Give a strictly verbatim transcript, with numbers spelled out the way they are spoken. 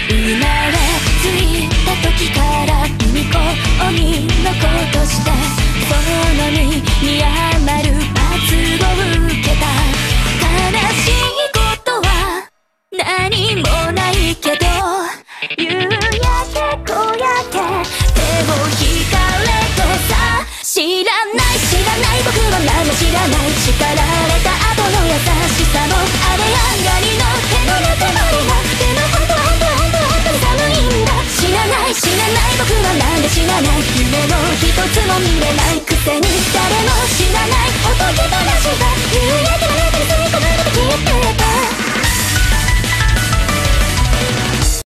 生まれついた時から巫女鬼の子としてその身に余る罰を受けた。悲しいことは何もないけど夕焼け小焼け手を引かれてさ。知らない知らない僕は何も知らない。叱られた後の優しさも雨上がりの手のぬくもりがでも本当本当本当本当に寒いんだ。知らない知らない僕はなんで知らない。夢の一つも見れないくせに誰も知らないおとぎ話が